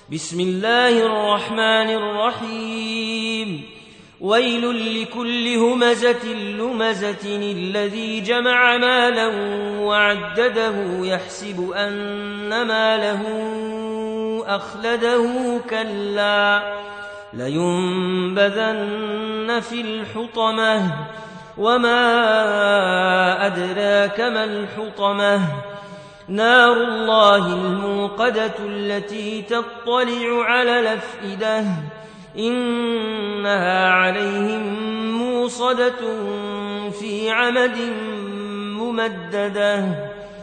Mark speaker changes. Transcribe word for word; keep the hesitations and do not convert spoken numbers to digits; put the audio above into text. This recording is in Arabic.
Speaker 1: بسم الله الرحمن الرحيم ويل لكل همزة لمزة الذي جمع مالا وعدده يحسب أن ماله أخلده كلا لينبذن في الحطمة وما أدراك ما الحطمة نار الله الموقدة التي تطلع على الأفئدة إنها عليهم موصدة في عمد ممددة.